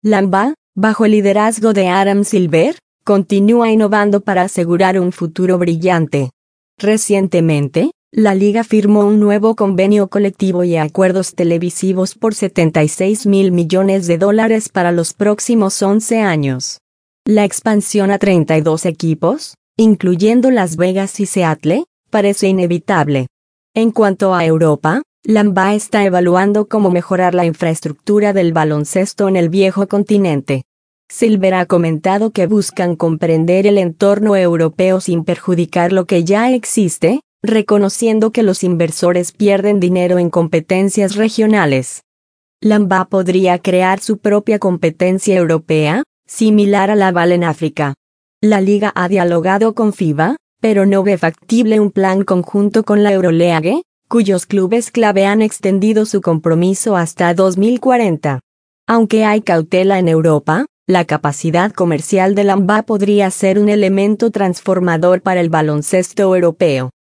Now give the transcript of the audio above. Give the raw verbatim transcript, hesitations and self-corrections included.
Lamba, bajo el liderazgo de Adam Silver, continúa innovando para asegurar un futuro brillante. Recientemente, la liga firmó un nuevo convenio colectivo y acuerdos televisivos por setenta y seis mil millones de dólares para los próximos once años. La expansión a treinta y dos equipos, incluyendo Las Vegas y Seattle, parece inevitable. En cuanto a Europa, Lamba está evaluando cómo mejorar la infraestructura del baloncesto en el viejo continente. Silver ha comentado que buscan comprender el entorno europeo sin perjudicar lo que ya existe, reconociendo que los inversores pierden dinero en competencias regionales. Lamba podría crear su propia competencia europea, similar a la L A V en África. La liga ha dialogado con FIBA, pero no ve factible un plan conjunto con la Euroleague, cuyos clubes clave han extendido su compromiso hasta dos mil cuarenta. Aunque hay cautela en Europa, la capacidad comercial de Lamba podría ser un elemento transformador para el baloncesto europeo.